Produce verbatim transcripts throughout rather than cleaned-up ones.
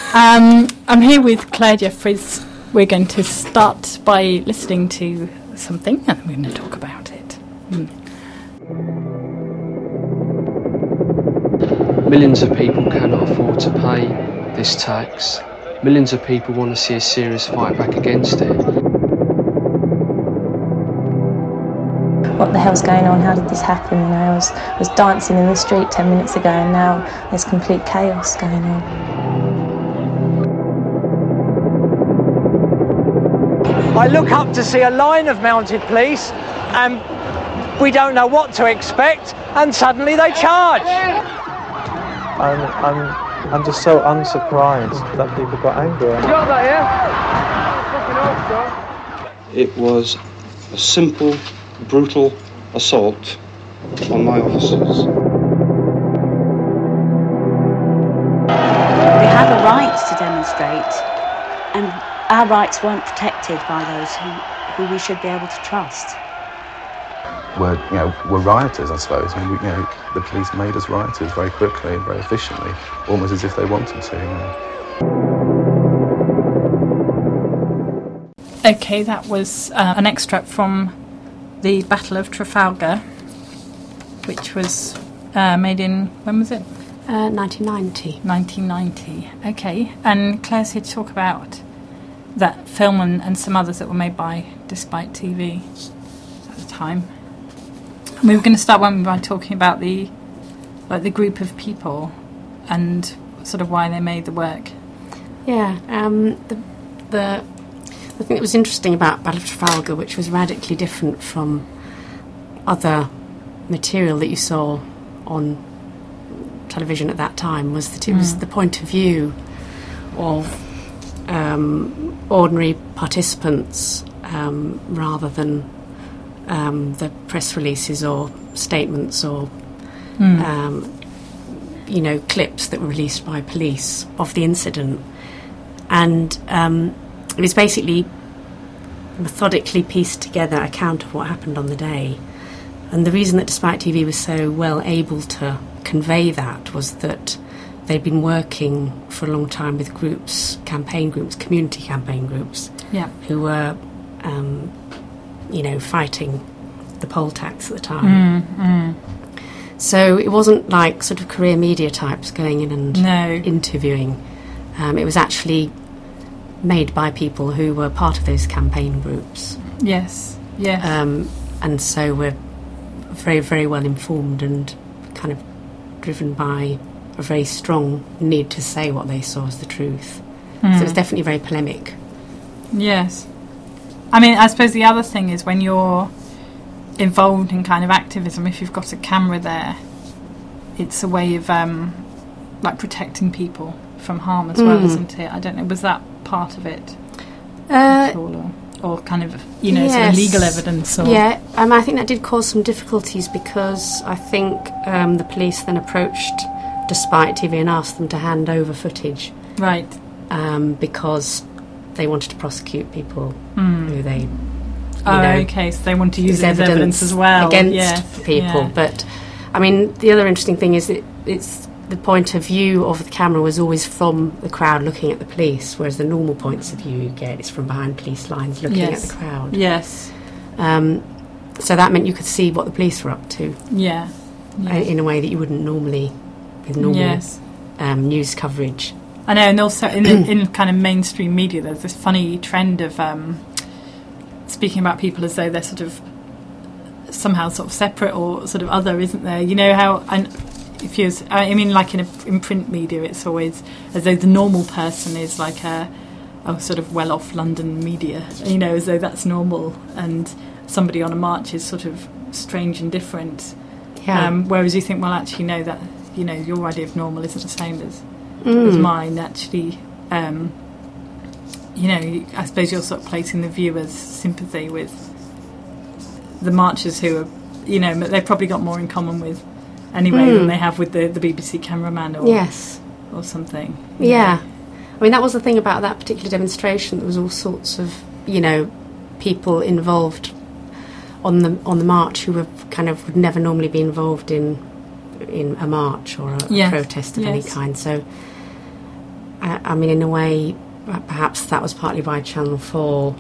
Um, I'm here with Claire Jeffries. We're going to start by listening to something and then we're going to talk about it. Mm. Millions of people cannot afford to pay this tax. Millions of people want to see a serious fight back against it. What the hell's going on? How did this happen? You know, I was, I was dancing in the street ten minutes ago and now there's complete chaos going on. I look up to see a line of mounted police and we don't know what to expect and suddenly they charge. I'm, I'm, I'm just so unsurprised that people got angry. You got that, yeah? It was a simple, brutal assault on my officers. We have a right to demonstrate, and our rights weren't protected by those who, who we should be able to trust. We're, you know, we're rioters, I suppose. I mean, we, you know, the police made us rioters very quickly and very efficiently, almost as if they wanted to. You know. Okay, that was uh, an extract from the Battle of Trafalgar, which was uh, made in, when was it? Uh, nineteen ninety. nineteen ninety, okay. And Claire's here to talk about that film and, and some others that were made by Despite T V at the time. And we were going to start one by talking about the like the group of people and sort of why they made the work. Yeah, um, the the the thing that was interesting about Battle of Trafalgar, which was radically different from other material that you saw on television at that time, was that it mm. was the point of view of um, ordinary participants um, rather than um, the press releases or statements or mm. um, you know, clips that were released by police of the incident. And um, it was basically methodically pieced together account of what happened on the day. And the reason that Despite T V was so well able to convey that was that they'd been working for a long time with groups, campaign groups, community campaign groups, yeah. who were, um, you know, fighting the poll tax at the time. Mm, mm. So it wasn't like sort of career media types going in and no. interviewing. Um, it was actually made by people who were part of those campaign groups. Yes, yes. Um, and so we're very, very well informed and kind of driven by a very strong need to say what they saw as the truth. Mm. So it was definitely very polemic. Yes. I mean, I suppose the other thing is when you're involved in kind of activism, if you've got a camera there, it's a way of um, like protecting people from harm as mm. well, isn't it? I don't know, was that part of it? Uh, all, or, or kind of, you know, yes. sort of legal evidence? Or yeah, um, I think that did cause some difficulties because I think um, the police then approached Despite T V and asked them to hand over footage. Right. Um, because they wanted to prosecute people mm. who they... Oh, know, okay, so they want to use it as evidence, evidence as well. Against yes. people. Yeah. But, I mean, the other interesting thing is that it's the point of view of the camera was always from the crowd looking at the police, whereas the normal points of view you get is from behind police lines looking yes. at the crowd. Yes. Um, so that meant you could see what the police were up to. Yeah. yeah. In a way that you wouldn't normally with normal yes. um, news coverage. I know, and also in, the, in kind of mainstream media there's this funny trend of um, speaking about people as though they're sort of somehow sort of separate or sort of other, isn't there? You know how, and if you, I mean, like in a, in print media, it's always as though the normal person is like a, a sort of well-off London media, you know, as though that's normal, and somebody on a march is sort of strange and different. Yeah. Um, whereas you think, well, actually, no, that you know, your idea of normal isn't the same as mm. as mine. Actually, um, you know, I suppose you're sort of placing the viewer's sympathy with the marchers who are, you know, they've probably got more in common with anyway mm. than they have with the, the B B C cameraman or yes. or something. Yeah. Know. I mean, that was the thing about that particular demonstration. There was all sorts of, you know, people involved on the on the march who were kind of would never normally be involved in in a march or a, yes. a protest of yes. any kind. So I, I mean, in a way, perhaps that was partly why Channel four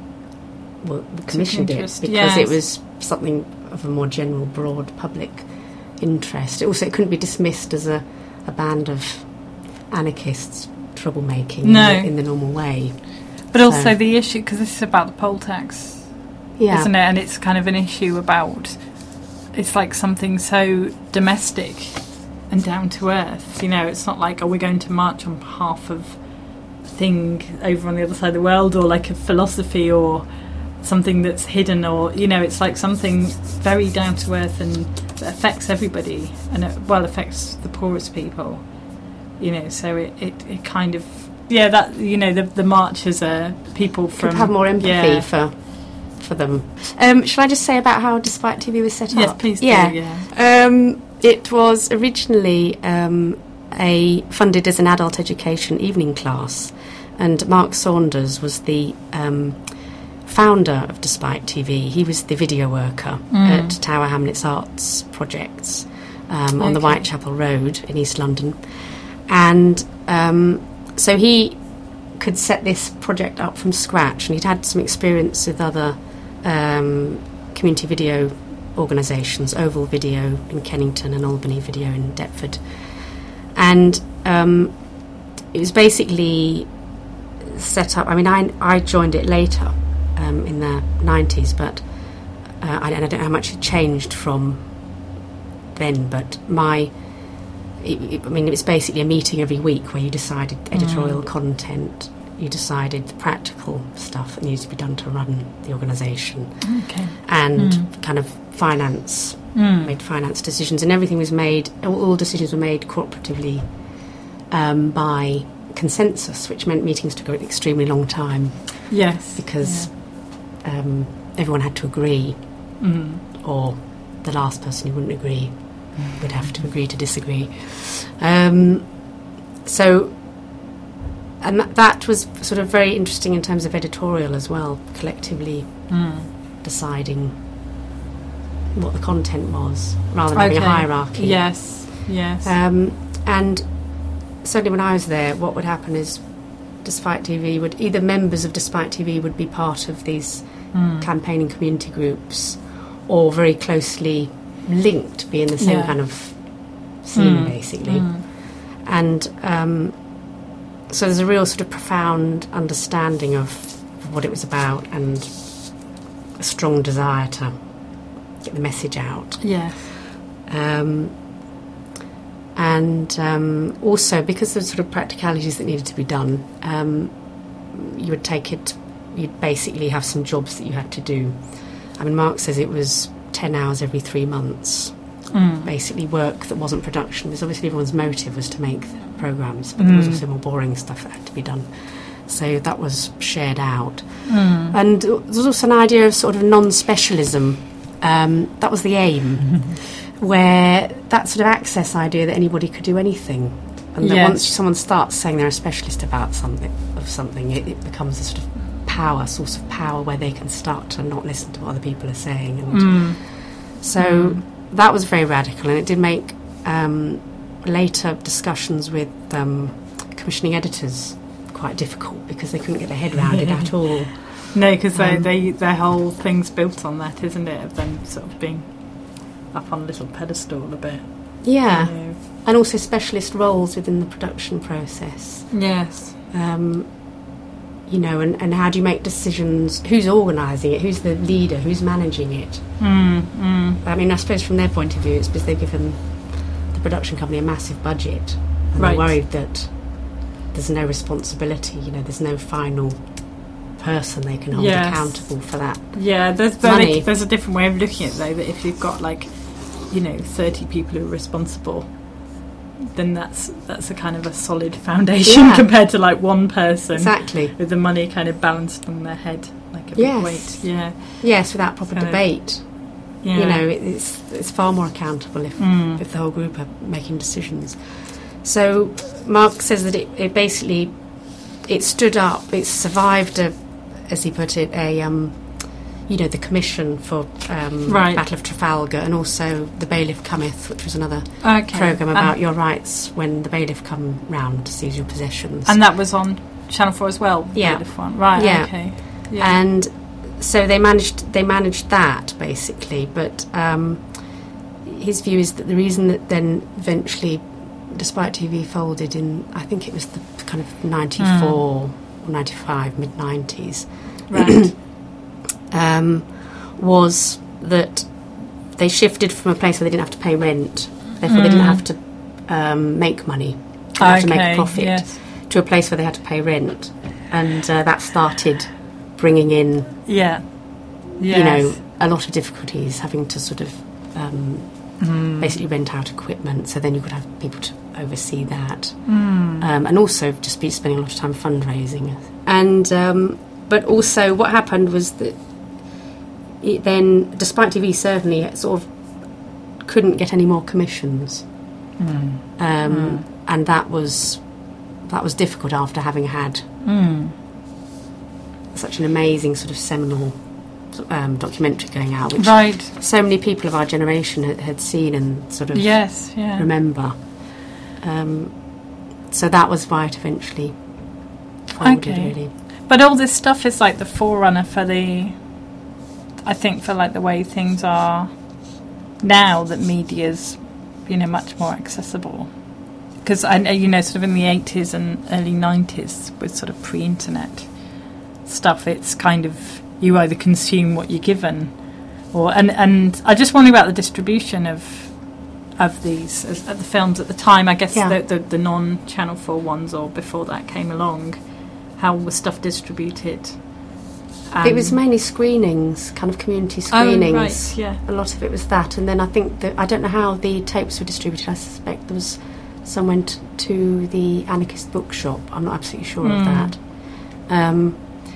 well, commissioned it, because yes. it was something of a more general, broad public interest. Also, it couldn't be dismissed as a, a band of anarchists troublemaking no. in, the, in the normal way. But also so. the issue, because this is about the poll tax, yeah. isn't it? And it's kind of an issue about, it's like something so domestic and down to earth. You know, it's not like, are we going to march on behalf of a thing over on the other side of the world, or like a philosophy or something that's hidden, or, you know, it's like something very down to earth and that affects everybody, and it, well, affects the poorest people. You know, so it, it, it kind of, yeah, that, you know, the the marchers are people from... Could have more empathy yeah. for for them. Um, shall I just say about how Despite T V was set yes, up? Yes, please yeah. do, yeah. Um, it was originally um, a funded as an adult education evening class, and Mark Saunders was the um, founder of Despite T V. He was the video worker mm. at Tower Hamlets Arts Projects um, okay. on the Whitechapel Road in East London. And um, so he could set this project up from scratch, and he'd had some experience with other um, community video organisations, Oval Video in Kennington and Albany Video in Deptford. And um, it was basically set up, I mean, I, I joined it later um, in the nineties, but uh, I, I don't know how much it changed from then, but my... It, it, I mean, it was basically a meeting every week where you decided editorial mm. content, you decided the practical stuff that needed to be done to run the organisation, okay. and mm. kind of finance, mm. made finance decisions, and everything was made, all, all decisions were made cooperatively um, by consensus, which meant meetings took an extremely long time. Yes. Because yeah. um, everyone had to agree, mm. or the last person who wouldn't agree would have to agree to disagree. Um, so, and that, that was sort of very interesting in terms of editorial as well, collectively mm. deciding what the content was, rather than okay. having a hierarchy. Yes, yes. Um, and certainly when I was there, what would happen is Despite T V would, either members of Despite T V would be part of these mm. campaigning community groups, or very closely linked, be in the same yeah. kind of scene, mm. basically. Mm. And um, so there's a real sort of profound understanding of what it was about, and a strong desire to get the message out. Yes. Um, and um, also, because of the sort of practicalities that needed to be done, um, you would take it, you'd basically have some jobs that you had to do. I mean, Mark says it was ten hours every three months, mm. basically work that wasn't production, because obviously everyone's motive was to make the programmes, but mm. there was also more boring stuff that had to be done. So that was shared out. Mm. And there was also an idea of sort of non-specialism. Um, that was the aim, where that sort of access idea that anybody could do anything. And that yes. once someone starts saying they're a specialist about something, of something, it, it becomes a sort of power, source of power, where they can start to not listen to what other people are saying. And mm. so mm. that was very radical, and it did make um, later discussions with um, commissioning editors quite difficult, because they couldn't get their head around it at all. No, because um, they, they, their whole thing's built on that, isn't it, of them sort of being up on a little pedestal a bit. Yeah, you know. And also specialist roles within the production process. Yes. Um, you know, and, and how do you make decisions? Who's organising it? Who's the leader? Who's managing it? Mm, mm. I mean, I suppose from their point of view, it's because they've given the production company a massive budget, and right. they're worried that there's no responsibility. You know, there's no final person they can hold yes. accountable for that. Yeah, there's money. there's a different way of looking at it, though. That if you've got like, you know, thirty people who are responsible, then that's that's a kind of a solid foundation yeah. compared to like one person exactly with the money kind of balanced on their head like a yes. big weight. Yeah. Yes, without proper so, debate. Yeah. You know, it, it's it's far more accountable if mm. if the whole group are making decisions. So Mark says that it, it basically it stood up, it survived a, as he put it, a um, you know, the commission for um, Right. Battle of Trafalgar, and also The Bailiff Cometh, which was another Okay. programme about Um, your rights when the bailiff come round to seize your possessions. And that was on Channel four as well. the Yeah. Bailiff one. Right. Yeah. Okay. Yeah. And so they managed they managed that basically, but um, his view is that the reason that then eventually Despite T V folded in, I think it was the kind of ninety-four Mm. or ninety-five, mid nineties, Right. um, was that they shifted from a place where they didn't have to pay rent, therefore they didn't Mm. have to um, make money, they didn't have to make Okay, a profit, yes. to a place where they had to pay rent, and uh, that started bringing in, Yeah. you Yes. know, a lot of difficulties, having to sort of um, Mm. basically rent out equipment, so then you could have people to oversee that, Mm. um, and also just be spending a lot of time fundraising. And um, but also what happened was that it then, Despite T V certainly it sort of couldn't get any more commissions, Mm. um, Mm. and that was that was difficult after having had Mm. such an amazing sort of seminal um, documentary going out, which Right. so many people of our generation had, had seen and sort of Yes, yeah. remember. Um, so that was why it eventually folded, Okay. really. But all this stuff is like the forerunner for the, I think, for like the way things are now, that media's, you know, much more accessible. Because I know, you know, sort of in the eighties and early nineties, with sort of pre-internet stuff, it's kind of, you either consume what you're given, or and and I just wonder about the distribution of of these as, of the films at the time. I guess Yeah. the, the the non-Channel four ones, or before that came along, how was stuff distributed? it was Um, mainly screenings, kind of community Oh, screenings. right, yeah. A lot of it was that, and then I think that, I don't know how the tapes were distributed. I suspect there was some went to the Anarchist Bookshop. I'm not absolutely sure Mm. of that. Um,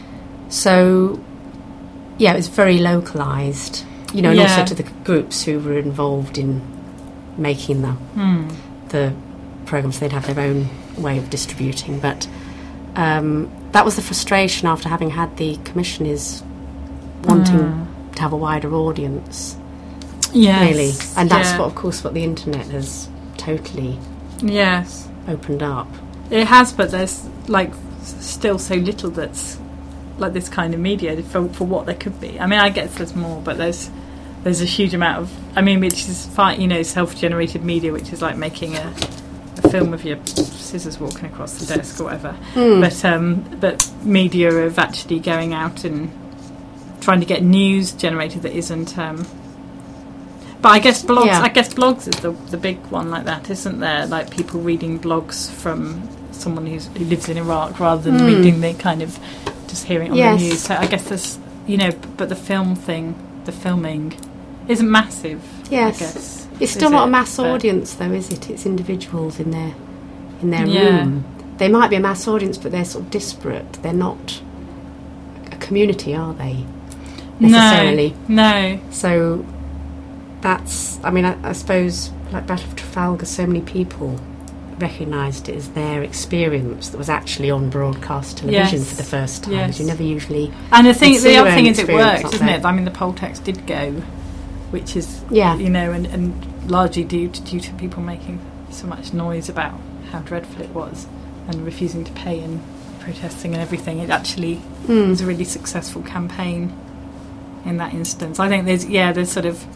so, yeah, it was very localised, you know, and Yeah. also to the groups who were involved in making the Mm. the programmes. They'd have their own way of distributing, but um, that was the frustration after having had the commission, is wanting Mm. to have a wider audience, Yes, really, and that's yeah. what, of course, what the internet has totally Yes, opened up. it has, but there's like s- still so little that's like this kind of media for for what there could be. I mean, I guess there's more, but there's there's a huge amount of. I mean, which is fine, you know, self-generated media, which is like making a, a film of your scissors walking across the desk or whatever. Mm. But um, but media of actually going out and trying to get news generated that isn't. Um, but I guess blogs. Yeah. I guess blogs is the the big one like that, isn't there? Like people reading blogs from someone who's, who lives in Iraq, rather than Mm. reading the kind of just hearing it on Yes. the news. So I guess there's, you know, but the film thing, the filming, isn't massive. Yes, I guess. it's still Is not it? a mass But- audience, though, is it? It's individuals in their in their Yeah. room. They might be a mass audience, but they're sort of disparate. They're not a community, are they? Necessarily. No, no. So that's, I mean, I, I suppose, like Battle of Trafalgar, so many people recognised it as their experience that was actually on broadcast television Yes. for the first time. Yes. You never usually. And the thing, You'd see the your other thing own is, it experience works, up isn't there. it? I mean, the poll text did go, which is, Yeah. you know, and, and largely due to, due to people making so much noise about how dreadful it was and refusing to pay and protesting and everything. It actually Mm. was a really successful campaign in that instance. I think there's, yeah, there's sort of,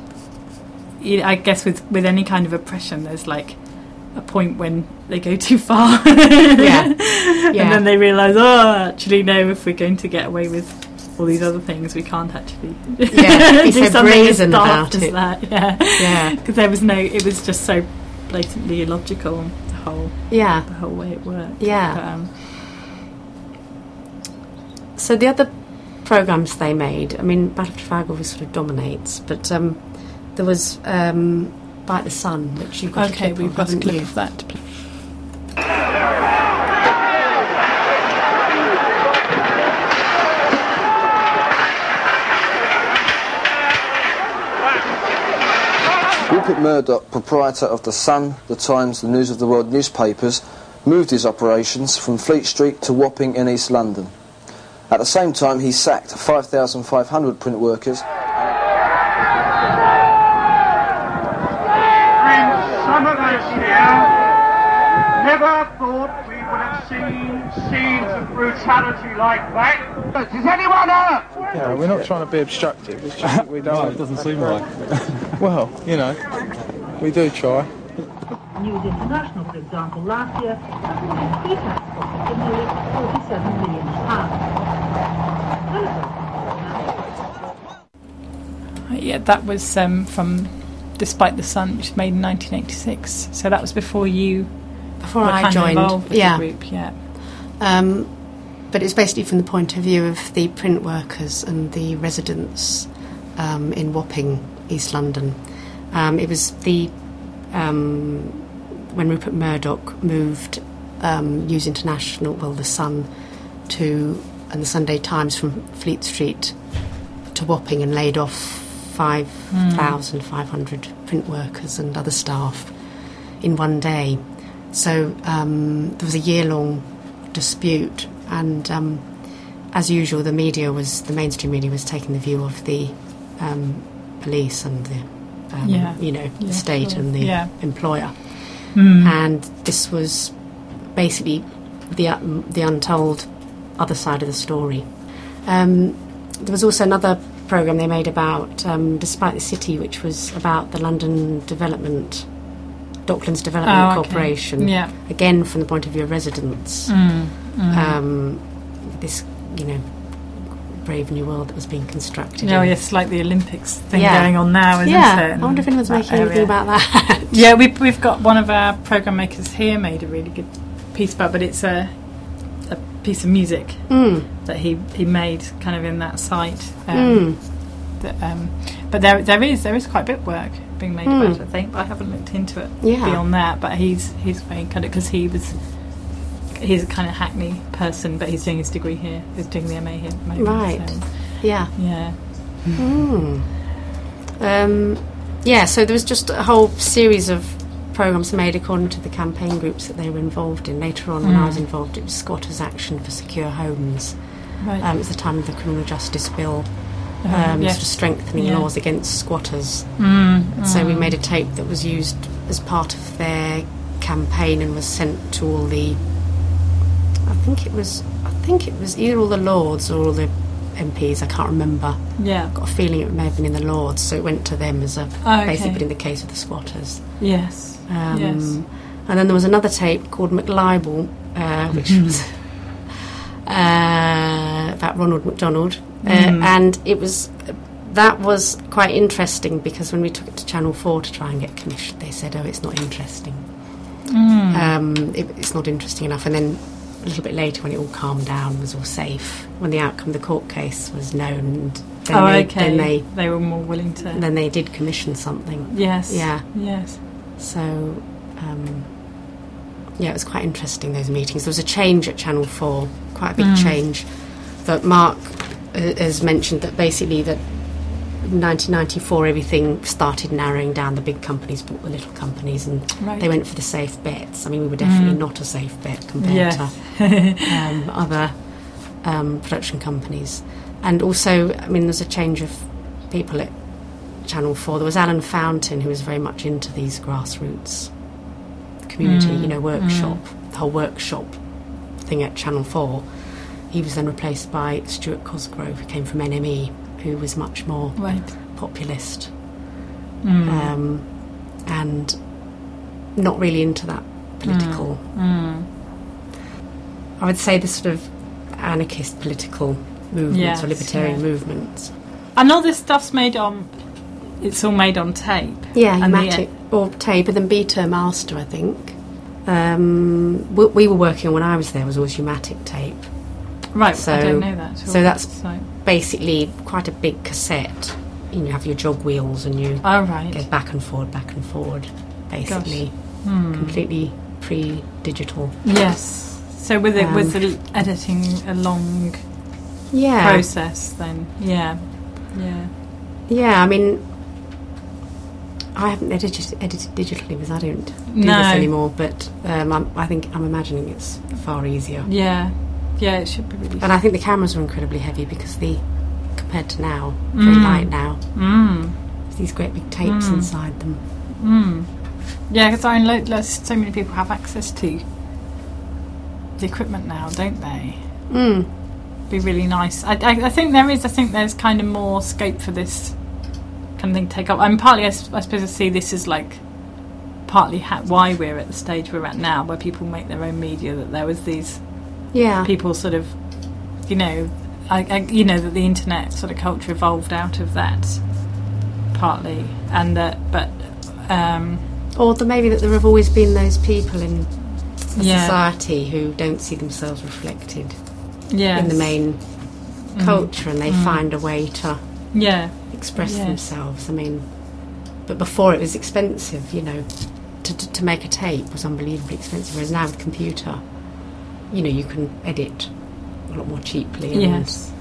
you know, I guess with, with any kind of oppression, there's like a point when they go too far. Yeah. Yeah. And then they realise, oh, actually, no, if we're going to get away with all these other things, we can't actually Yeah, be do so something as brazen daft about as it. that. Yeah. Yeah. Because there was no, it was just so blatantly illogical, the whole, Yeah. the whole way it worked. Yeah. But, um, So the other programmes they made, I mean, Battle of Trafalgar was sort of dominates, but um, there was um, Bite the Sun, which you've got okay, a clip we've of, got a haven't clip you? of that. Rupert Murdoch, proprietor of The Sun, The Times, The News of the World newspapers, moved his operations from Fleet Street to Wapping in East London. At the same time, he sacked five thousand five hundred print workers. Some of us here never thought we would have seen scenes of brutality like that. Is anyone hurt? Yeah, we're not trying to be obstructive. It's just we don't. No, it doesn't seem like. Well, you know, we do try. News International, for example, last year estimated pre-tax profits of nearly forty-seven million pounds. Yeah, that was um, from Despite the Sun, which was made in nineteen eighty-six. So that was before you before were I kind joined. Of involved with yeah. the group. Yeah. Um, but it's basically from the point of view of the print workers and the residents um, in Wapping, East London. Um, it was the um, when Rupert Murdoch moved um, News International, well, the Sun, to and the Sunday Times from Fleet Street to Wapping, and laid off five thousand five hundred mm. print workers and other staff in one day. So um, there was a year-long dispute, and um, as usual, the media was the mainstream media was taking the view of the um, police and the um, yeah. you know yeah, the state sure. and the yeah. employer, mm. and this was basically the uh, the untold other side of the story. Um, there was also another programme they made about um, Despite the City, which was about the London Development, Docklands Development oh, okay. Corporation. Yeah. Again, from the point of view of residents. Mm, mm. Um, this, you know, brave new world that was being constructed. Oh, in. yes, like the Olympics thing yeah. going on now, isn't yeah. it? Yeah, I wonder if anyone's making area. anything about that. Yeah, we've, we've got one of our programme makers here made a really good piece about, but it's a a piece of music mm. that he, he made kind of in that site. Um, mm. that, um, but there there is there is quite a bit of work being made mm. about it, I think, but I haven't looked into it yeah. beyond that. But he's he's very kind of, because he was he's a kind of Hackney person, but he's doing his degree here. He's doing the M A here at the moment. Right. So, yeah. Yeah. Mm. Um, yeah. So there was just a whole series of programmes made according to the campaign groups that they were involved in. Later on, mm. when I was involved, it was Squatters Action for Secure Homes. Right. Um, it was the time of the Criminal Justice Bill, um, um, yes. sort of strengthening yeah. laws against squatters. Mm. So mm. we made a tape that was used as part of their campaign and was sent to all the. I think it was. I think it was either all the Lords or all the M Ps. I can't remember. Yeah. I've got a feeling it may have been in the Lords, so it went to them as a oh, okay. basically in the case of the squatters. Yes. Um, yes. And then there was another tape called McLibel, uh, which was uh, about Ronald McDonald, uh, mm. and it was that was quite interesting because when we took it to Channel Four to try and get commissioned, they said, "Oh, it's not interesting. Mm. Um, it, it's not interesting enough." And then a little bit later, when it all calmed down, was all safe, when the outcome of the court case was known, and then oh, they, okay. then they they were more willing to. Then they did commission something. Yes. Yeah. Yes. So, um, yeah, it was quite interesting, those meetings. There was a change at Channel four, quite a big mm. change, that Mark uh, has mentioned that basically that in nineteen ninety-four everything started narrowing down. The big companies bought the little companies and right. they went for the safe bets. I mean, we were definitely mm. not a safe bet compared yes. to um, other um, production companies. And also, I mean, there's a change of people at Channel four. There was Alan Fountain, who was very much into these grassroots community, mm. you know, workshop, mm. the whole workshop thing at Channel four. He was then replaced by Stuart Cosgrove, who came from N M E, who was much more right. populist mm. um, and not really into that political. Mm. Mm. I would say the sort of anarchist political movements yes, or libertarian yeah. movements. And all this stuff's made on. It's all made on tape. Yeah, and Matic or tape, and then Beta Master, I think. Um, what we were working on when I was there was always Umatic tape. Right, so, I don't know that. So that's so. basically quite a big cassette. You know, have your jog wheels and you oh, right. go back and forward, back and forward. Basically, hmm. completely pre-digital. Yes. So with it, um, was the editing a long yeah. process then? Yeah, yeah, yeah. I mean, I haven't edited, edited digitally because I don't do no. this anymore. But um, I'm, I think I'm imagining it's far easier. Yeah. Yeah, it should be really. And I think the cameras were incredibly heavy because the compared to now, very Mm. light now. Mm. There's these great big tapes Mm. inside them. Mm. Yeah, because I know lo- so many people have access to the equipment now, don't they? Mm. Be really nice. I, I, I think there is. I think there's kind of more scope for this kind of thing to take up. I'm partly, I, s- I suppose, I see this as like partly ha- why we're at the stage we're at now, where people make their own media. That there was these Yeah. people sort of, you know, I, I, you know, that the internet sort of culture evolved out of that partly, and that, but. Um, Or the, maybe that there have always been those people in a Yeah. society who don't see themselves reflected Yes. in the main Mm. culture, and they Mm. find a way to Yeah. express Yes. themselves. I mean, but before it was expensive, you know, to, to, to make a tape was unbelievably expensive, whereas now with the computer, you know, you can edit a lot more cheaply. And, Yes.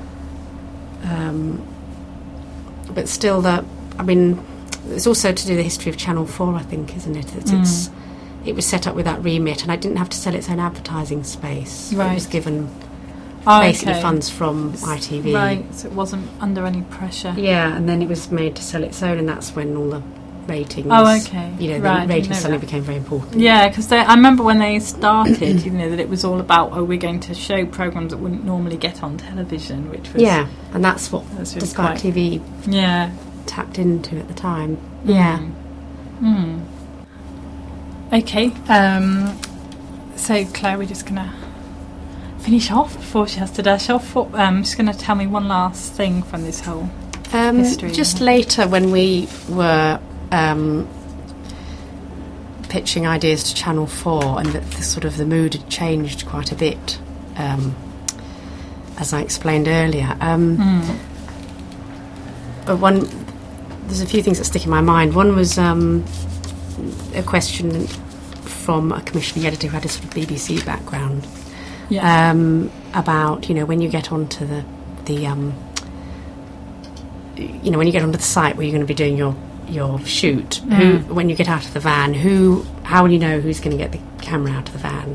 Um, but still, that I mean, it's also to do with the history of Channel Four, I think, isn't it? It's, Mm. it's it was set up with that remit, and I didn't have to sell its own advertising space. Right. It was given Oh, basically okay. funds from I T V. Right, so it wasn't under any pressure. Yeah, and then it was made to sell its own, and that's when all the ratings. Oh, okay. You know, Right, I the didn't ratings know suddenly that. became very important. Yeah, because I remember when they started, you know, that it was all about, oh, we're going to show programmes that wouldn't normally get on television, which was... Yeah, and that's what That's really Sky quite- T V Yeah. tapped into at the time. Yeah. Mm. Okay, um, so Claire, we're just going to finish off before she has to dash off. What, um, just going to tell me one last thing from this whole Um, history. just later, when we were um, pitching ideas to Channel Four, and that the sort of the mood had changed quite a bit, um, as I explained earlier. Um, Mm. But one, there's a few things that stick in my mind. One was um, a question from a commissioning editor who had a sort of B B C background. Yeah. Um, about, you know, when you get onto the the um, you know, when you get onto the site where you're going to be doing your your shoot, Mm. who, when you get out of the van, who, how will you know who's going to get the camera out of the van?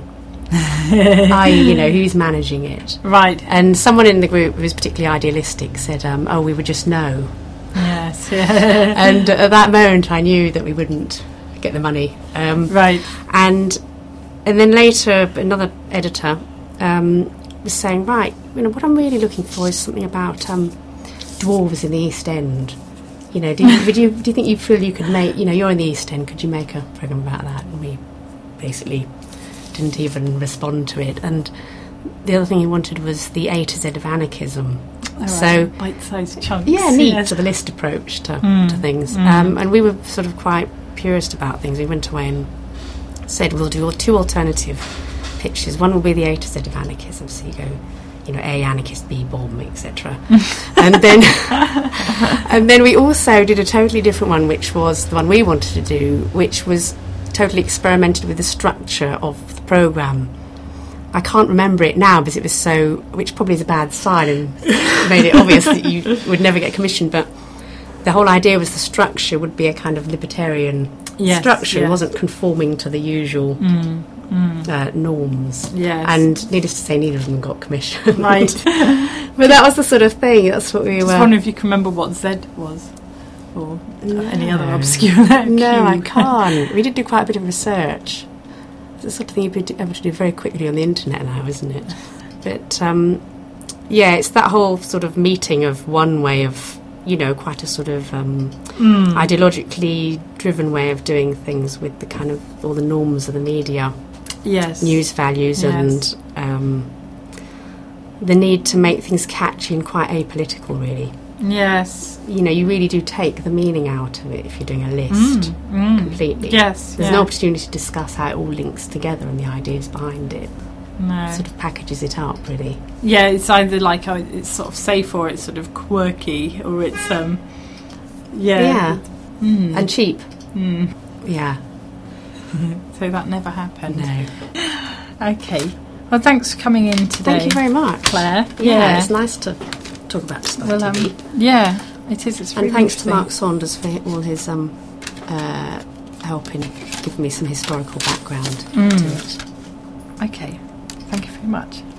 I, you know, who's managing it? Right. And someone in the group who was particularly idealistic said, um, "Oh, we would just know." Yes. And at that moment, I knew that we wouldn't get the money. Um, right. And and then later, another editor um, was saying, right, you know, what I'm really looking for is something about um, dwarves in the East End. You know, do you, would you do you think you feel you could make? You know, you're in the East End. Could you make a program about that? And we basically didn't even respond to it. And the other thing he wanted was the A to Z of anarchism. All So right, bite-sized chunks. yeah, neat Yes. sort of list approach to, Mm, to things. mm. Um, and we were sort of quite purist about things. We went away and said we'll do two alternative pitches. One will be the A to Z of anarchism. So you go, you know, A anarchist, B bomb, et cetera. and then and then we also did a totally different one, which was the one we wanted to do, which was totally experimented with the structure of the programme. I can't remember it now because it was so, which probably is a bad sign and made it obvious that you would never get commissioned, but the whole idea was the structure would be a kind of libertarian Yes, structure. yes. It wasn't conforming to the usual Mm, mm. Uh, norms. Yes. And needless to say, neither of them got commissioned. Right. But that was the sort of thing, that's what we Just were... wonder if you can remember what Z was, or any other No. obscure No, I cube. can't. We did do quite a bit of research. It's the sort of thing you'd be able to do very quickly on the internet now, isn't it? But, um, yeah, it's that whole sort of meeting of one way of, you know, quite a sort of um, Mm. ideologically driven way of doing things with the kind of all the norms of the media. Yes. News values Yes. and um, the need to make things catchy and quite apolitical, really. Yes. You know, you really do take the meaning out of it if you're doing a list Mm, mm. completely. Yes, There's yeah. no opportunity to discuss how it all links together and the ideas behind it. No. Sort of packages it up, really. Yeah, it's either like, oh, it's sort of safe or it's sort of quirky or it's um yeah. Yeah. Mm. And cheap. Mm. Yeah. So that never happened. No. Okay. Well, thanks for coming in today. Thank you very much, Claire. Yeah, Yeah. it's nice to talk about Sky Well, um, T V. yeah, it is. It's And really thanks to interesting. Mark Saunders for all his um, uh, help in giving me some historical background Mm. to it. Okay. Thank you very much.